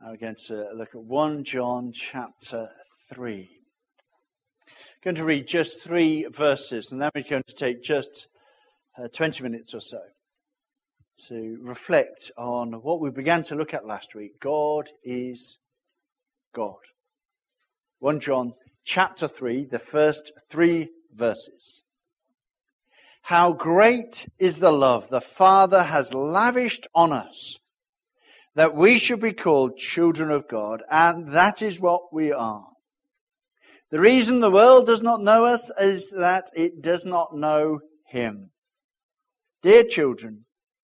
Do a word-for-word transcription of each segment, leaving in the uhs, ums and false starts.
We're going to look at First John chapter three. I'm going to read just three verses, and then we're going to take just uh, twenty minutes or so to reflect on what we began to look at last week. God is God. First John chapter three, the first three verses. How great is the love the Father has lavished on us, that we should be called children of God, and that is what we are. The reason the world does not know us is that it does not know Him. Dear children,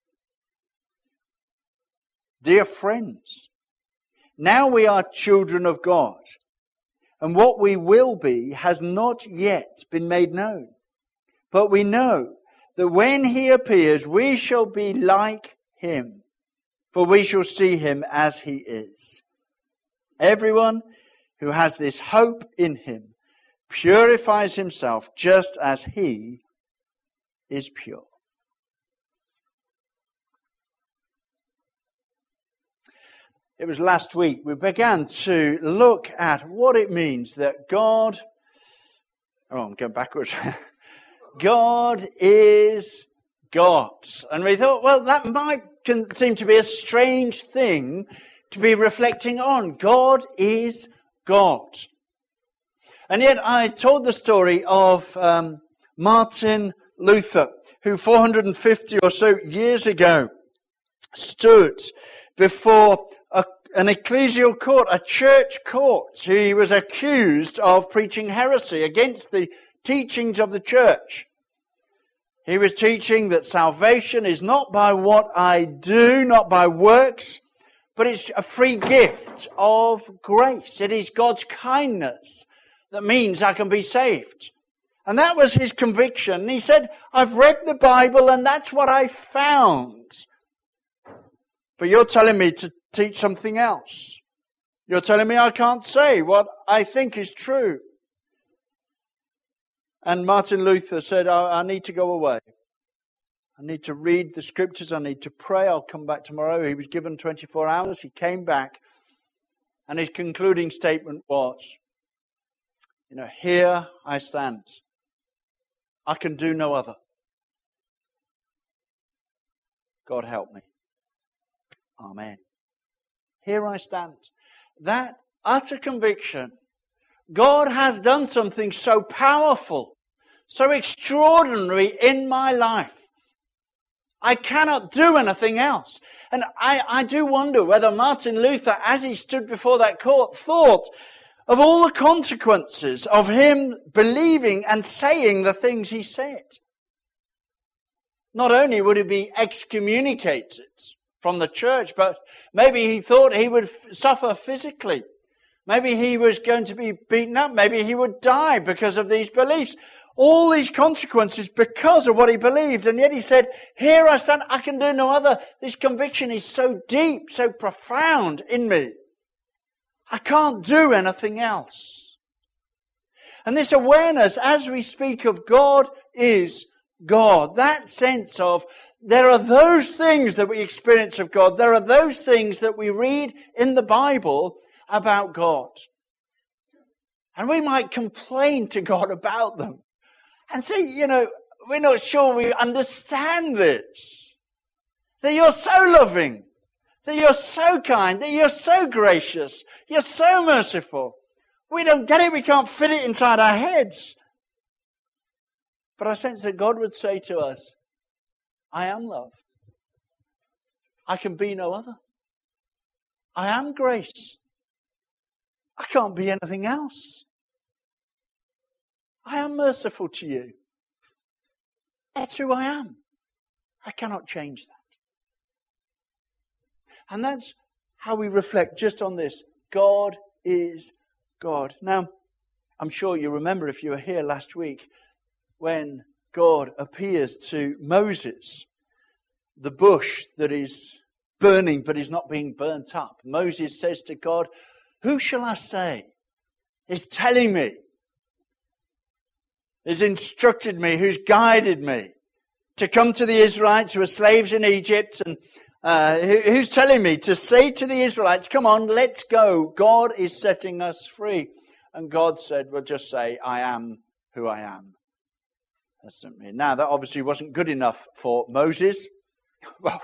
dear friends, now we are children of God, and what we will be has not yet been made known. But we know that when He appears, we shall be like Him, for we shall see Him as He is. Everyone who has this hope in Him purifies himself just as He is pure. It was last week we began to look at what it means that God, oh, I'm going backwards. God is God. And we thought, well, that might seem to be a strange thing to be reflecting on. God is God. And yet I told the story of um, Martin Luther, who four hundred fifty or so years ago stood before a, an ecclesial court, a church court. He was accused of preaching heresy against the teachings of the church. He was teaching that salvation is not by what I do, not by works, but it's a free gift of grace. It is God's kindness that means I can be saved. And that was his conviction. He said, I've read the Bible and that's what I found. But you're telling me to teach something else. You're telling me I can't say what I think is true. And Martin Luther said, I, I need to go away. I need to read the scriptures. I need to pray. I'll come back tomorrow. He was given twenty-four hours. He came back. And his concluding statement was, you know, here I stand. I can do no other. God help me. Amen. Here I stand. That utter conviction. God has done something so powerful, so extraordinary in my life. I cannot do anything else. And I, I do wonder whether Martin Luther, as he stood before that court, thought of all the consequences of him believing and saying the things he said. Not only would he be excommunicated from the church, but maybe he thought he would f- suffer physically. Maybe he was going to be beaten up. Maybe he would die because of these beliefs. All these consequences because of what he believed. And yet he said, here I stand, I can do no other. This conviction is so deep, so profound in me. I can't do anything else. And this awareness, as we speak of God is God, that sense of there are those things that we experience of God. There are those things that we read in the Bible about God. And we might complain to God about them. And say, you know, we're not sure we understand this. That you're so loving. That you're so kind. That you're so gracious. You're so merciful. We don't get it. We can't fit it inside our heads. But I sense that God would say to us, I am love. I can be no other. I am grace. I can't be anything else. I am merciful to you. That's who I am. I cannot change that. And that's how we reflect just on this. God is God. Now, I'm sure you remember if you were here last week when God appears to Moses, the bush that is burning but is not being burnt up. Moses says to God, who shall I say is telling me, has instructed me, who's guided me to come to the Israelites who are slaves in Egypt and Uh, who, who's telling me to say to the Israelites, come on, let's go. God is setting us free. And God said, well, just say, I am who I am. That's simply. Now, that obviously wasn't good enough for Moses. Well,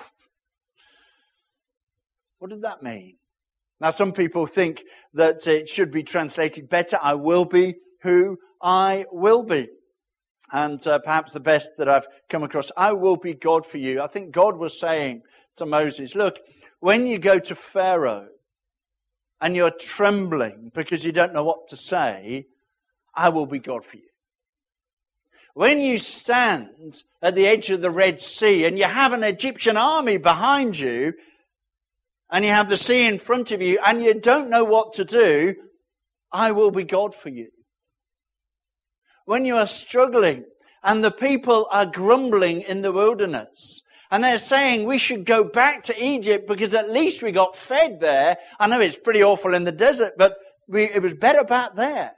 what did that mean? Now, some people think that it should be translated better, I will be who I will be. And uh, perhaps the best that I've come across, I will be God for you. I think God was saying to Moses, look, when you go to Pharaoh and you're trembling because you don't know what to say, I will be God for you. When you stand at the edge of the Red Sea and you have an Egyptian army behind you and you have the sea in front of you and you don't know what to do, I will be God for you. When you are struggling and the people are grumbling in the wilderness and they're saying we should go back to Egypt because at least we got fed there. I know it's pretty awful in the desert, but we, it was better back there.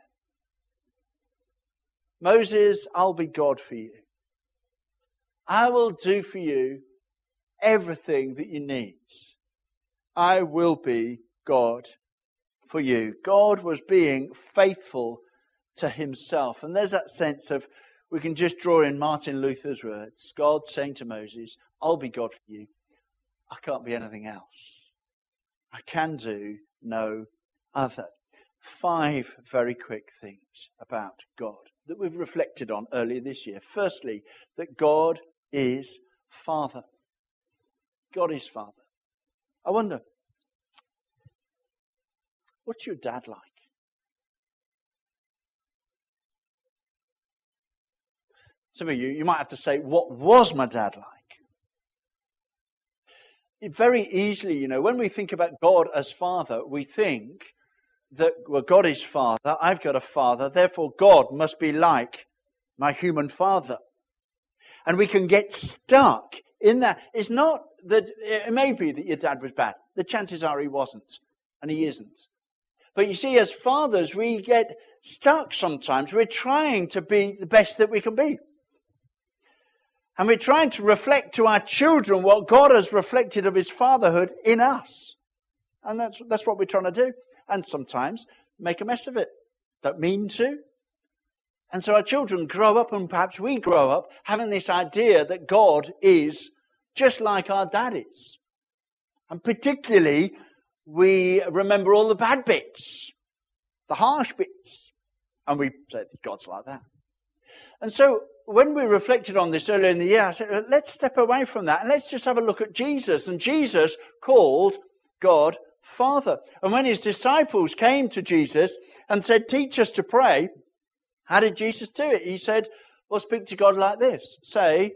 Moses, I'll be God for you. I will do for you everything that you need. I will be God for you. God was being faithful to himself. And there's that sense of, we can just draw in Martin Luther's words. God saying to Moses, I'll be God for you. I can't be anything else. I can do no other. Five very quick things about God that we've reflected on earlier this year. Firstly, that God is Father. God is Father. I wonder, what's your dad like? Some of you, you might have to say, what was my dad like? It very easily, you know, when we think about God as Father, we think that, well, God is Father, I've got a father, therefore God must be like my human father. And we can get stuck in that. It's not that, it may be that your dad was bad. The chances are he wasn't, and he isn't. But you see, as fathers, we get stuck sometimes. We're trying to be the best that we can be. And we're trying to reflect to our children what God has reflected of his fatherhood in us. And that's, that's what we're trying to do. And sometimes make a mess of it. Don't mean to. And so our children grow up, and perhaps we grow up, having this idea that God is just like our dad is. And particularly, we remember all the bad bits, the harsh bits. And we say, God's like that. And so, when we reflected on this earlier in the year, I said, let's step away from that and let's just have a look at Jesus. And Jesus called God Father. And when his disciples came to Jesus and said, teach us to pray, how did Jesus do it? He said, well, speak to God like this. Say,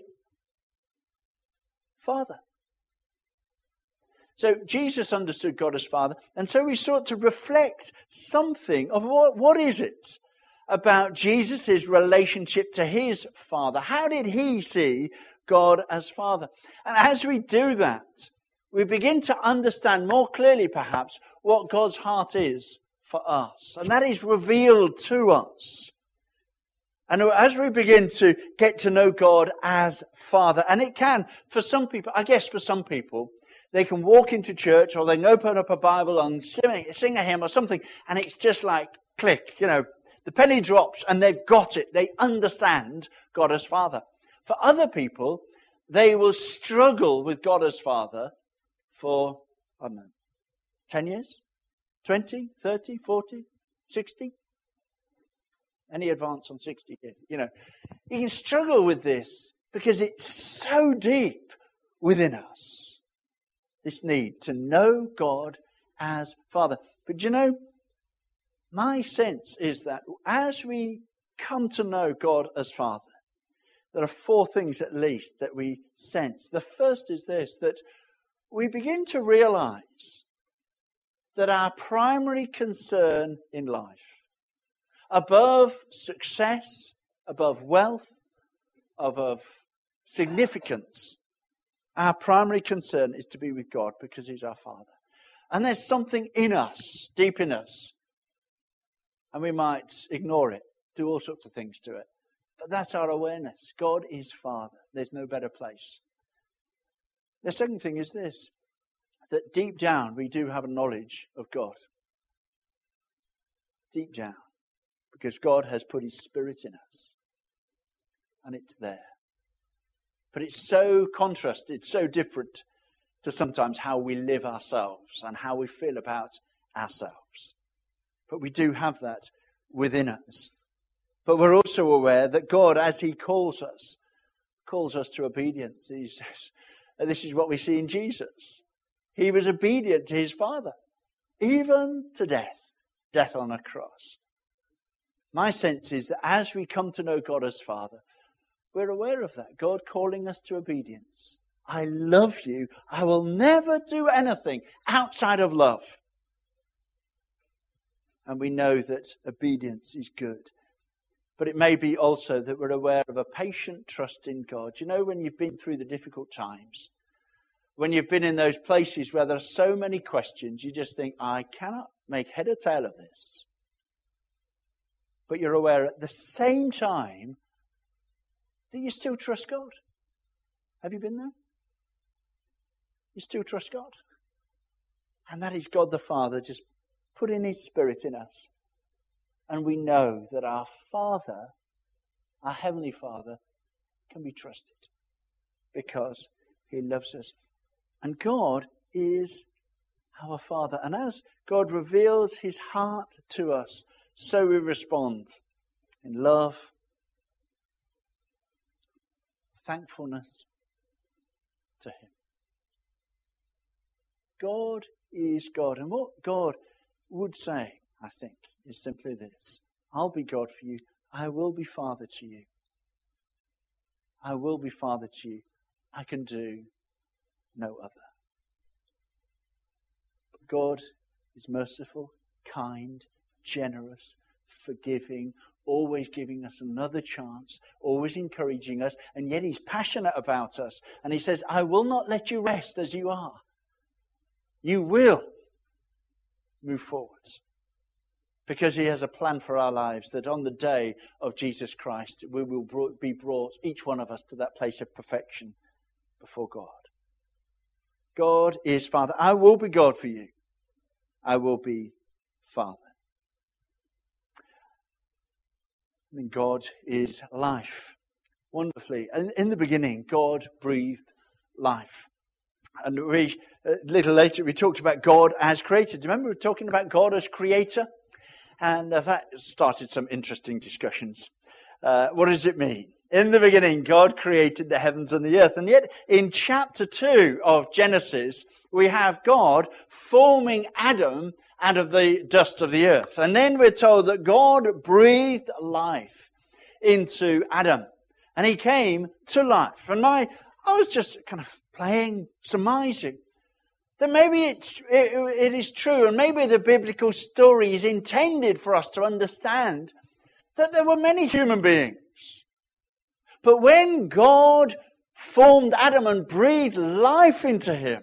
Father. So Jesus understood God as Father. And so we sought to reflect something of what, what is it about Jesus' relationship to his Father. How did he see God as Father? And as we do that, we begin to understand more clearly, perhaps, what God's heart is for us. And that is revealed to us. And as we begin to get to know God as Father, and it can, for some people, I guess for some people, they can walk into church or they can open up a Bible and sing, sing a hymn or something, and it's just like, click, you know, the penny drops and they've got it. They understand God as Father. For other people, they will struggle with God as Father for, I don't know, ten years, twenty, thirty, forty, sixty. Any advance on sixty here? You know, you can struggle with this because it's so deep within us. This need to know God as Father. But you know, my sense is that as we come to know God as Father, there are four things at least that we sense. The first is this, that we begin to realize that our primary concern in life, above success, above wealth, above significance, our primary concern is to be with God because he's our Father. And there's something in us, deep in us, and we might ignore it, do all sorts of things to it. But that's our awareness. God is Father. There's no better place. The second thing is this. that deep down we do have a knowledge of God. Deep down. Because God has put His Spirit in us. And it's there. But it's so contrasted, so different to sometimes how we live ourselves and how we feel about ourselves. But we do have that within us. But we're also aware that God, as He calls us, calls us to obedience. He says, and this is what we see in Jesus. He was obedient to His Father, even to death, death on a cross. My sense is that as we come to know God as Father, we're aware of that. God calling us to obedience. I love you. I will never do anything outside of love. And we know that obedience is good. But it may be also that we're aware of a patient trust in God. You know, when you've been through the difficult times, when you've been in those places where there are so many questions, you just think, I cannot make head or tail of this. But you're aware at the same time that you still trust God. Have you been there? You still trust God. And that is God the Father just putting His Spirit in us. And we know that our Father, our Heavenly Father, can be trusted because He loves us. And God is our Father. And as God reveals His heart to us, so we respond in love, thankfulness to Him. God is God. And what God would say, I think, is simply this. I'll be God for you. I will be Father to you. I will be Father to you. I can do no other. But God is merciful, kind, generous, forgiving, always giving us another chance, always encouraging us, and yet He's passionate about us. And He says, I will not let you rest as you are. You will move forwards. Because He has a plan for our lives that on the day of Jesus Christ, we will be brought, each one of us, to that place of perfection before God. God is Father. I will be God for you. I will be Father. And then God is life. Wonderfully. And in the beginning, God breathed life. And we, a little later, we talked about God as creator. Do you remember we were talking about God as creator? And uh, that started some interesting discussions. Uh, what does it mean? In the beginning, God created the heavens and the earth. And yet, in chapter two of Genesis, we have God forming Adam out of the dust of the earth. And then we're told that God breathed life into Adam. And he came to life. And my, I was just kind of playing, surmising that maybe it, it, it is true, and maybe the biblical story is intended for us to understand that there were many human beings. But when God formed Adam and breathed life into him,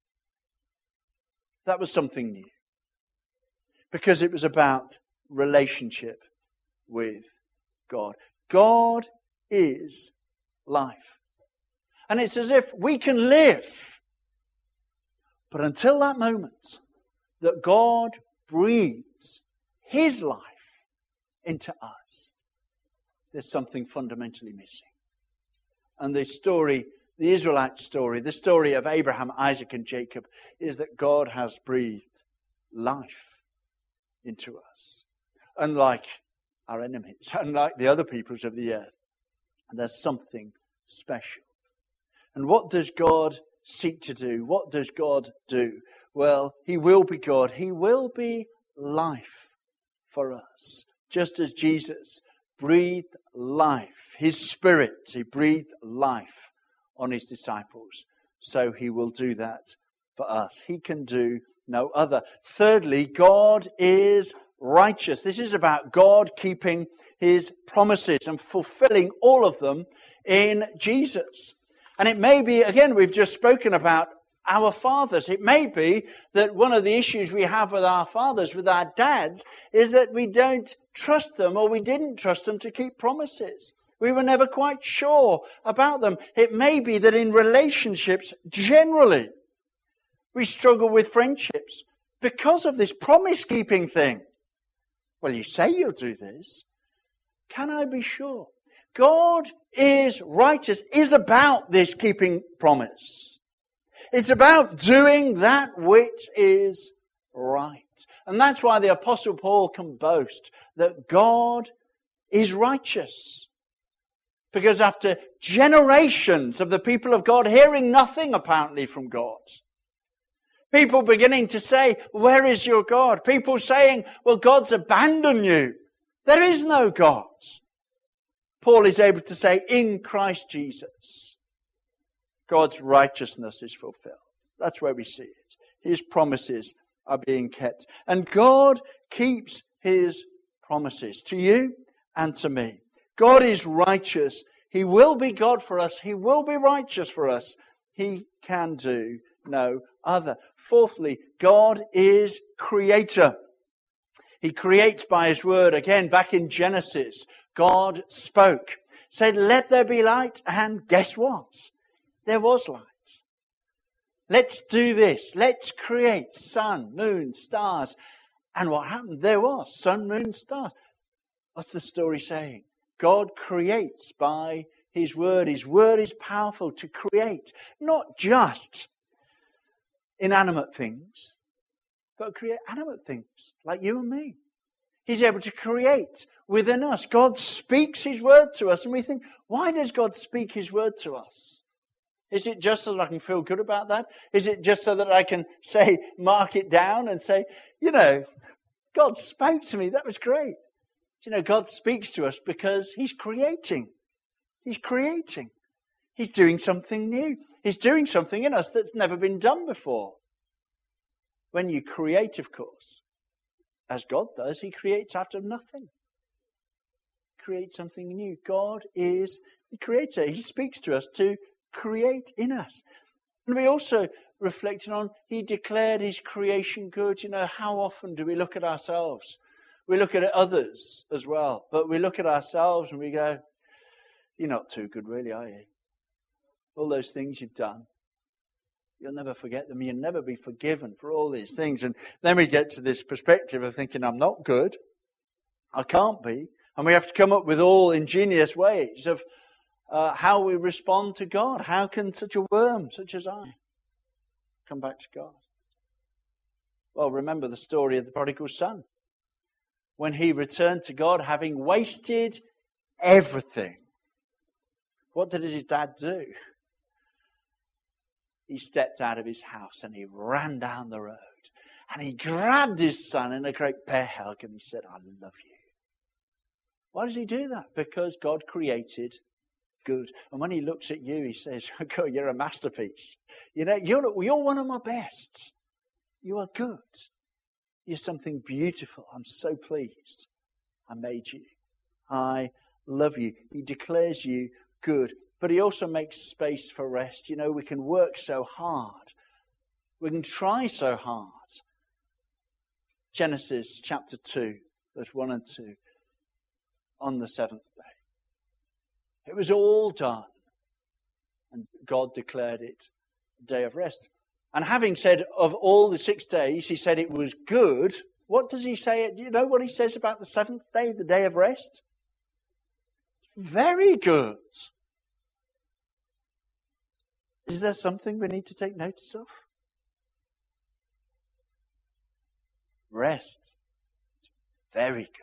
that was something new. Because it was about relationship with God. God is life. And it's as if we can live. But until that moment that God breathes His life into us, there's something fundamentally missing. And the story, the Israelite story, the story of Abraham, Isaac and Jacob, is that God has breathed life into us. Unlike our enemies, unlike the other peoples of the earth. And there's something special. And what does God seek to do? What does God do? Well, He will be God. He will be life for us. Just as Jesus breathed life, His Spirit, He breathed life on His disciples. So He will do that for us. He can do no other. Thirdly, God is righteous. This is about God keeping His promises and fulfilling all of them in Jesus. And it may be, again, we've just spoken about our fathers. It may be that one of the issues we have with our fathers, with our dads, is that we don't trust them, or we didn't trust them to keep promises. We were never quite sure about them. It may be that in relationships, generally, We struggle with friendships because of this promise-keeping thing. Well, you say you'll do this. Can I be sure? God is righteous, is about this keeping promise. It's about doing that which is right. And that's why the Apostle Paul can boast that God is righteous. Because after generations of the people of God hearing nothing apparently from God, people beginning to say, where is your God? People saying, well, God's abandoned you. There is no God. Paul is able to say, in Christ Jesus, God's righteousness is fulfilled. That's where we see it. His promises are being kept. And God keeps His promises to you and to me. God is righteous. He will be God for us. He will be righteous for us. He can do no other. Fourthly, God is creator. He creates by His word. Again, back in Genesis, God spoke, said, let there be light, and guess what? There was light. Let's do this. Let's create sun, moon, stars. And what happened? There was sun, moon, stars. What's the story saying? God creates by His word. His word is powerful to create, not just inanimate things, but create animate things like you and me. He's able to create within us. God speaks His word to us, and we think, why does God speak His word to us? Is it just so that I can feel good about that? Is it just so that I can say, mark it down and say, you know, God spoke to me. That was great. You know, God speaks to us because He's creating. He's creating. He's doing something new. He's doing something in us that's never been done before. When you create, of course, as God does, He creates out of nothing. Create something new. God is the creator. He speaks to us to create in us. And we also reflected on, He declared His creation good. You know, how often do we look at ourselves? We look at others as well, but we look at ourselves and we go, you're not too good really, are you? All those things you've done, you'll never forget them. You'll never be forgiven for all these things. And then we get to this perspective of thinking, I'm not good. I can't be. And we have to come up with all ingenious ways of uh, how we respond to God. How can such a worm, such as I, come back to God? Well, remember the story of the prodigal son. When he returned to God, having wasted everything, what did his dad do? He stepped out of his house and he ran down the road. And he grabbed his son in a great bear hug and he said, I love you. Why does he do that? Because God created good. And when He looks at you, He says, oh God, you're a masterpiece. You know, you're, you're one of my best. You are good. You're something beautiful. I'm so pleased I made you. I love you. He declares you good. But He also makes space for rest. You know, we can work so hard. We can try so hard. Genesis chapter two, verse one and two. On the seventh day. It was all done. And God declared it a day of rest. And having said of all the six days, He said it was good. What does He say? Do you know what He says about the seventh day, the day of rest? Very good. Is there something we need to take notice of? Rest. It's very good.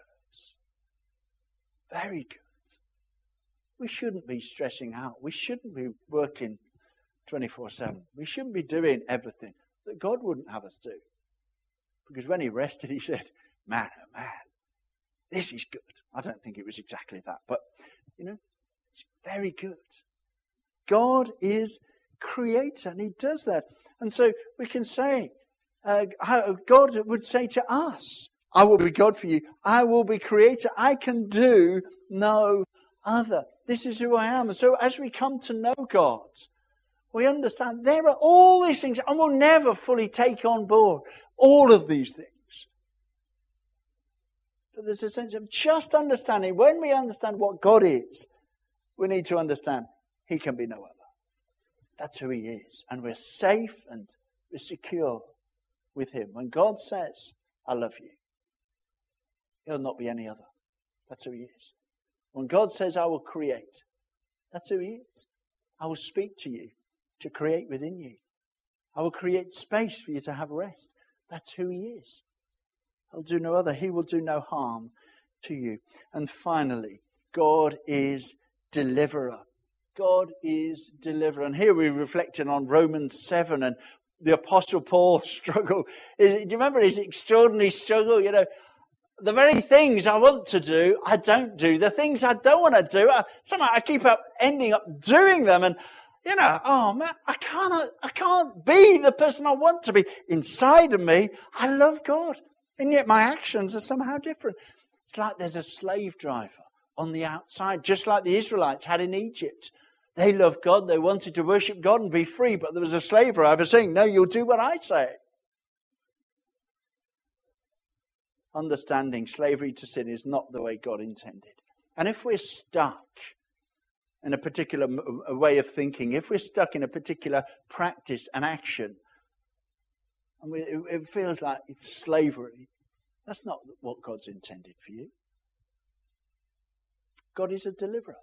Very good. We shouldn't be stressing out. We shouldn't be working twenty-four seven. We shouldn't be doing everything that God wouldn't have us do. Because when He rested, He said, man, oh man, this is good. I don't think it was exactly that, but, you know, it's very good. God is creator and He does that. And so we can say, uh, how God would say to us, I will be God for you. I will be creator. I can do no other. This is who I am. And so as we come to know God, we understand there are all these things, and we'll never fully take on board all of these things. But there's a sense of just understanding. When we understand what God is, we need to understand He can be no other. That's who He is. And we're safe and We're secure with him. When God says, I love you, he'll not be any other. That's who he is. When God says, I will create, that's who he is. I will speak to you to create within you. I will create space for you to have rest. That's who he is. I'll do no other. He will do no harm to you. And finally, God is deliverer. God is deliverer. And here we're reflecting on Romans seven and the Apostle Paul's struggle. Do you remember his extraordinary struggle? You know, the very things I want to do, I don't do. The things I don't want to do, I, somehow I keep up ending up doing them. And, you know, oh man, I can't, I can't be the person I want to be. Inside of me, I love God. And yet my actions are somehow different. It's like there's a slave driver on the outside, just like the Israelites had in Egypt. They loved God. They wanted to worship God and be free. But there was a slave driver saying, no, you'll do what I say. Understanding slavery to sin is not the way God intended. And if we're stuck in a particular way of thinking, if we're stuck in a particular practice and action, and we, it feels like it's slavery, that's not what God's intended for you. God is a deliverer.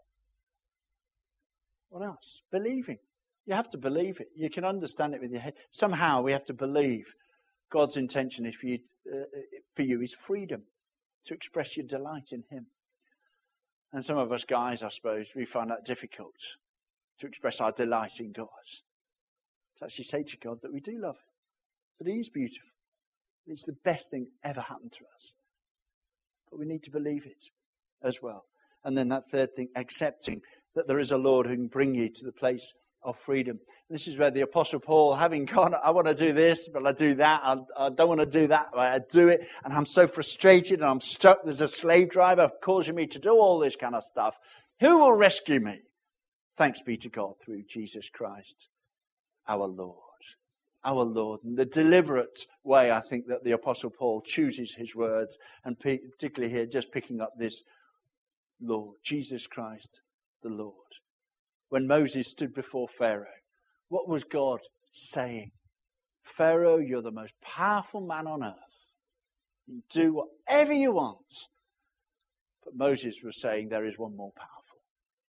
What else? Believing. You have to believe it. You can understand it with your head. Somehow we have to believe God's intention is for you, uh, for you is freedom to express your delight in him. And some of us guys, I suppose, we find that difficult to express our delight in God. To actually say to God that we do love him, that he is beautiful. It's the best thing ever happened to us. But we need to believe it as well. And then that third thing, accepting that there is a Lord who can bring you to the place of freedom. This is where the Apostle Paul, having gone, I want to do this, but I do that. I, I don't want to do that, but I do it. And I'm so frustrated and I'm stuck. There's a slave driver causing me to do all this kind of stuff. Who will rescue me? Thanks be to God through Jesus Christ, our Lord. Our Lord. And the deliberate way, I think, that the Apostle Paul chooses his words, and particularly here, just picking up this Lord, Jesus Christ, the Lord. When Moses stood before Pharaoh, what was God saying? Pharaoh, you're the most powerful man on earth. You do whatever you want. But Moses was saying there is one more powerful.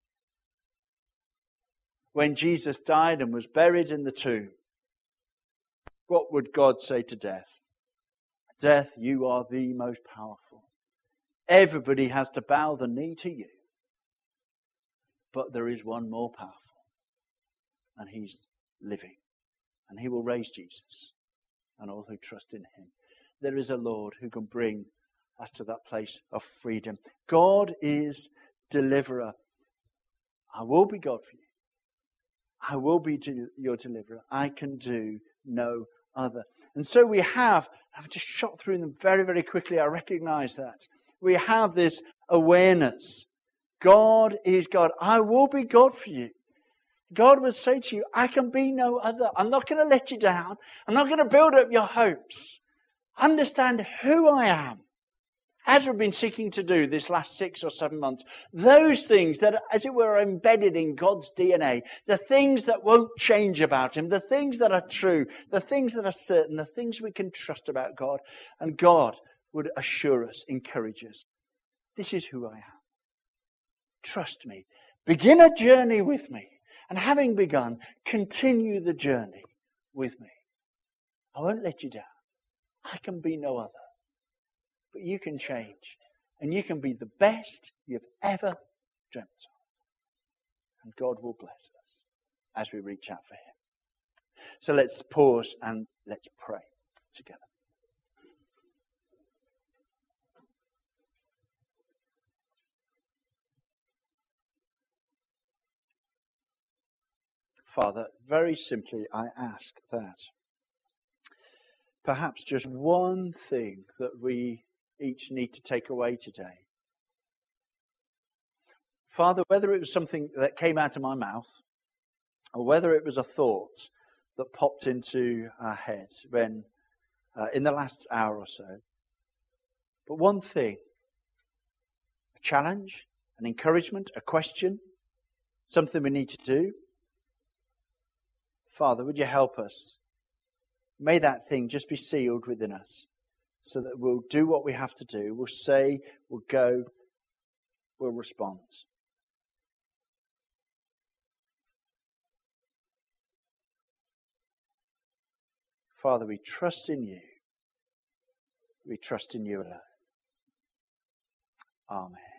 When Jesus died and was buried in the tomb, what would God say to death? Death, you are the most powerful. Everybody has to bow the knee to you. But there is one more powerful. And he's living. And he will raise Jesus and all who trust in him. There is a Lord who can bring us to that place of freedom. God is deliverer. I will be God for you. I will be your deliverer. I can do no other. And so we have, I've just shot through them very, very quickly. I recognize that. We have this awareness. God is God. I will be God for you. God would say to you, I can be no other. I'm not going to let you down. I'm not going to build up your hopes. Understand who I am. As we've been seeking to do this last six or seven months, those things that, as it were, are embedded in God's D N A, the things that won't change about him, the things that are true, the things that are certain, the things we can trust about God. And God would assure us, encourage us. This is who I am. Trust me. Begin a journey with me. And having begun, continue the journey with me. I won't let you down. I can be no other. But you can change. And you can be the best you've ever dreamt of. And God will bless us as we reach out for him. So let's pause and let's pray together. Father, very simply I ask that perhaps just one thing that we each need to take away today. Father, whether it was something that came out of my mouth or whether it was a thought that popped into our heads when uh, in the last hour or so, but one thing, a challenge, an encouragement, a question, something we need to do. Father, would you help us May that thing just be sealed within us so that we'll do what we have to do. We'll say, we'll go, we'll respond. Father, we trust in you. We trust in you alone. Amen.